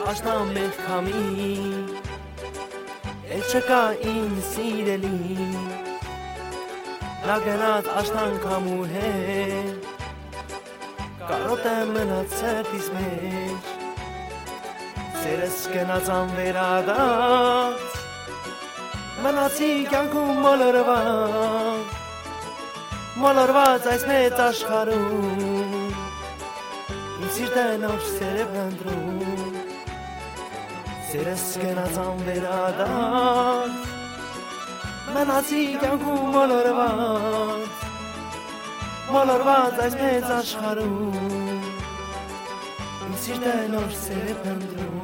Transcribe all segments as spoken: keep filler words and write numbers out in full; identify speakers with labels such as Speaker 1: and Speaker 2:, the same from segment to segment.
Speaker 1: աշնան մեր քամի էլ չկա իմ սիրելի նա գնաց աշնան քամու հետ կարոտ է մնաց սրտիս մեջ սերս գնաց անվերադարձ մնացի կյանքում մոլորված մոլորված այս մեծ աշխարհում իմ սիրտը նոր սեր է փնտրում սերս գնաց անվերադարձ մնացի կյանքում մոլորված մոլորված այս մեծ աշխարհում իմ սիրտը նոր սեր է փնտրում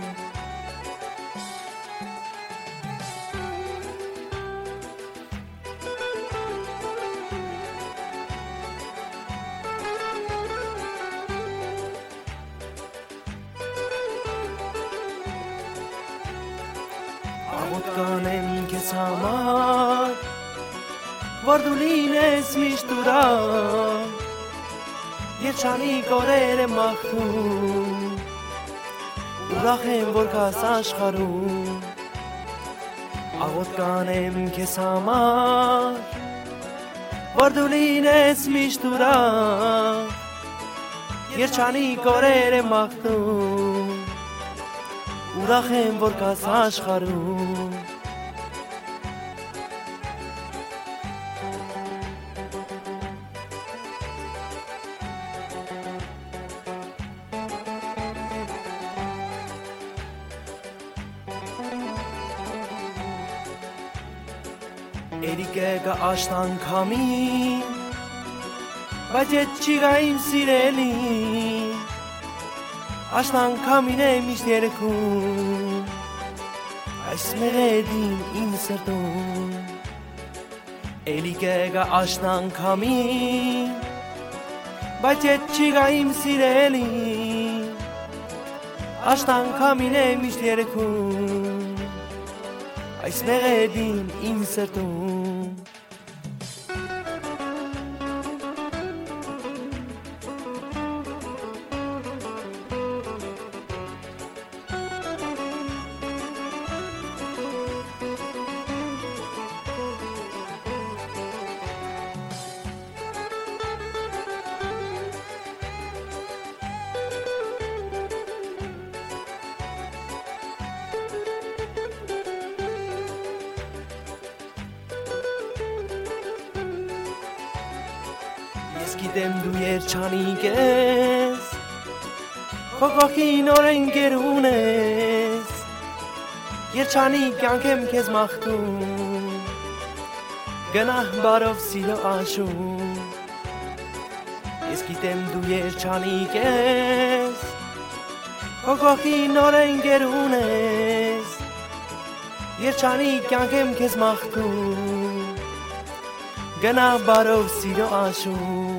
Speaker 1: Աղոտ կանեմ քեզ համար որ դու լինես միշտ ուրախ երջանիկ օրեր եմ մաղթում ուրախ եմ որ կաս աշխարհում Աղոտ կանեմ քեզ համար որ դու լինես միշտ ուրախ երջանիկ օրեր եմ մաղթում ուրախ եմ որ կաս աշխարհում Էրիկը գա աշնան քամի բայց ետ չի գա իմ սիրելի Աշնան քամին է միշտ երգում այս մեղեդին իմ սրտում Էրիկը գա աշնան քամի բայց ետ չի գա իմ սիրելի Աշնան քամին է միշտ երգում այս մեղեդին իմ սրտում Ես գիտեմ դու երջանիկ ես Քո կողքին օրենքեր ունես Երջանիկ կյանք եմ քեզ մաղթում Գնահ բարով սիրո աշուն Ես գիտեմ դու երջանիկ ես Քո կողքին օրենքեր ունես Երջանիկ կյանք եմ քեզ մաղթում Գնահ բարով սիրո աշուն